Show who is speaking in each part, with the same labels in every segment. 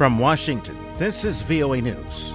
Speaker 1: From Washington, this is VOA News.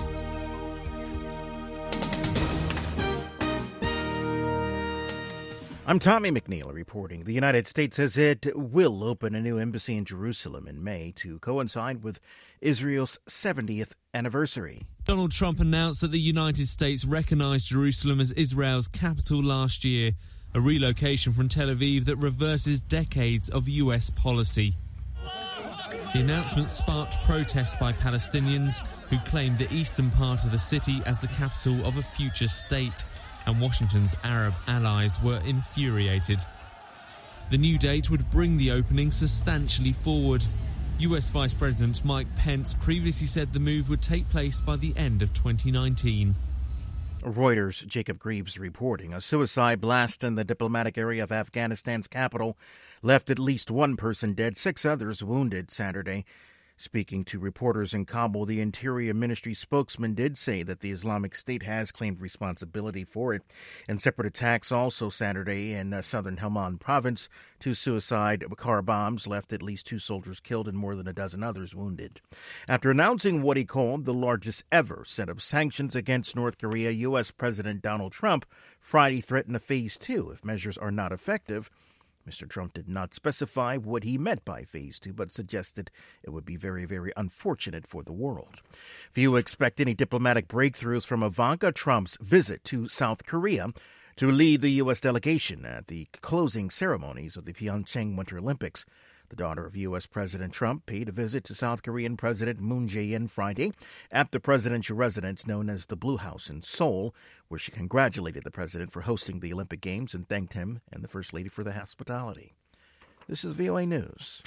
Speaker 1: I'm Tommy McNeil reporting. The United States says it will open a new embassy in Jerusalem in May to coincide with Israel's 70th anniversary.
Speaker 2: Donald Trump announced that the United States recognized Jerusalem as Israel's capital last year, a relocation from Tel Aviv that reverses decades of U.S. policy. The announcement sparked protests by Palestinians who claimed the eastern part of the city as the capital of a future state, and Washington's Arab allies were infuriated. The new date would bring the opening substantially forward. US Vice President Mike Pence previously said the move would take place by the end of 2019.
Speaker 1: Reuters' Jacob Greaves reporting. A suicide blast in the diplomatic area of Afghanistan's capital left at least one person dead, 6 others wounded Saturday. Speaking to reporters in Kabul, the Interior Ministry spokesman did say that the Islamic State has claimed responsibility for it. In separate attacks also Saturday in southern Helmand province, 2 suicide car bombs left at least 2 soldiers killed and more than a dozen others wounded. After announcing what he called the largest ever set of sanctions against North Korea, U.S. President Donald Trump Friday threatened a Phase 2 if measures are not effective. Mr. Trump did not specify what he meant by Phase 2, but suggested it would be very, very unfortunate for the world. Few expect any diplomatic breakthroughs from Ivanka Trump's visit to South Korea to lead the U.S. delegation at the closing ceremonies of the Pyeongchang Winter Olympics. The daughter of U.S. President Trump paid a visit to South Korean President Moon Jae-in Friday at the presidential residence known as the Blue House in Seoul, where she congratulated the president for hosting the Olympic Games and thanked him and the First Lady for the hospitality. This is VOA News.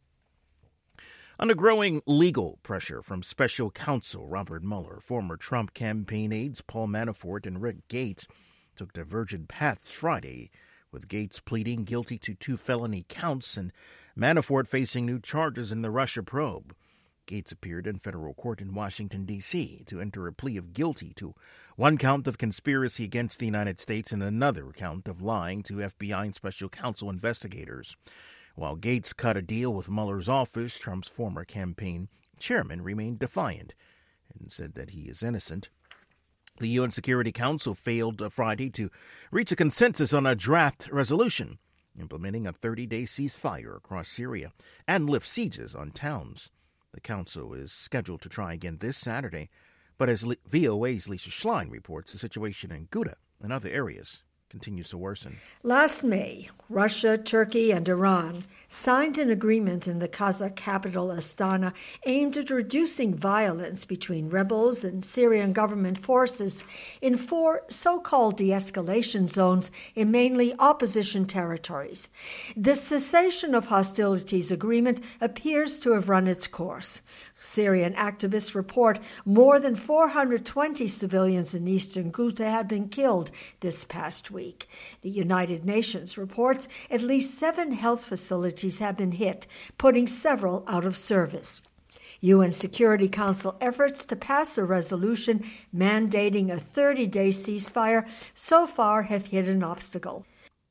Speaker 1: Under growing legal pressure from special counsel Robert Mueller, former Trump campaign aides Paul Manafort and Rick Gates took divergent paths Friday, with Gates pleading guilty to 2 felony counts and Manafort facing new charges in the Russia probe. Gates appeared in federal court in Washington, D.C. to enter a plea of guilty to 1 count of conspiracy against the United States and another count of lying to FBI and special counsel investigators. While Gates cut a deal with Mueller's office, Trump's former campaign chairman remained defiant and said that he is innocent. The UN Security Council failed Friday to reach a consensus on a draft resolution implementing a 30-day ceasefire across Syria and lift sieges on towns. The council is scheduled to try again this Saturday, but as VOA's Lisa Schlein reports, the situation in Ghouta and other areas continues to worsen.
Speaker 3: Last May, Russia, Turkey, and Iran signed an agreement in the Kazakh capital Astana aimed at reducing violence between rebels and Syrian government forces in 4 so-called de-escalation zones in mainly opposition territories. The cessation of hostilities agreement appears to have run its course. Syrian activists report more than 420 civilians in eastern Ghouta have been killed this past week. The United Nations reports at least 7 health facilities have been hit, putting several out of service. UN Security Council efforts to pass a resolution mandating a 30-day ceasefire so far have hit an obstacle.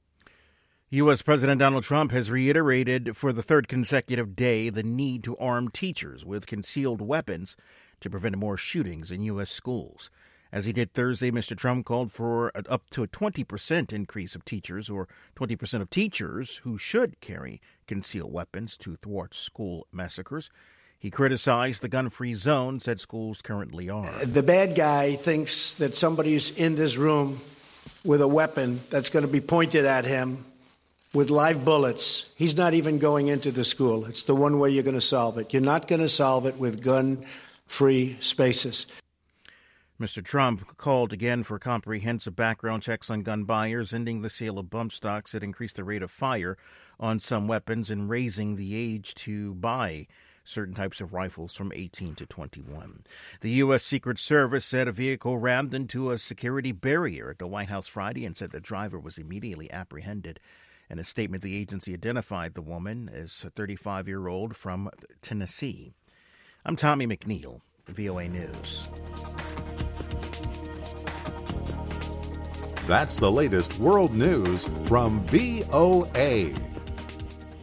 Speaker 1: U.S. President Donald Trump has reiterated for the 3rd consecutive day the need to arm teachers with concealed weapons to prevent more shootings in U.S. schools. As he did Thursday, Mr. Trump called for up to a 20% increase of teachers, or 20% of teachers who should carry concealed weapons to thwart school massacres. He criticized the gun-free zones that schools currently are.
Speaker 4: The bad guy thinks that somebody's in this room with a weapon that's going to be pointed at him with live bullets. He's not even going into the school. It's the one way you're going to solve it. You're not going to solve it with gun-free spaces.
Speaker 1: Mr. Trump called again for comprehensive background checks on gun buyers, ending the sale of bump stocks that increased the rate of fire on some weapons, and raising the age to buy certain types of rifles from 18 to 21. The U.S. Secret Service said a vehicle rammed into a security barrier at the White House Friday and said the driver was immediately apprehended. In a statement, the agency identified the woman as a 35-year-old from Tennessee. I'm Tommy McNeil, VOA News.
Speaker 5: That's the latest world news from VOA.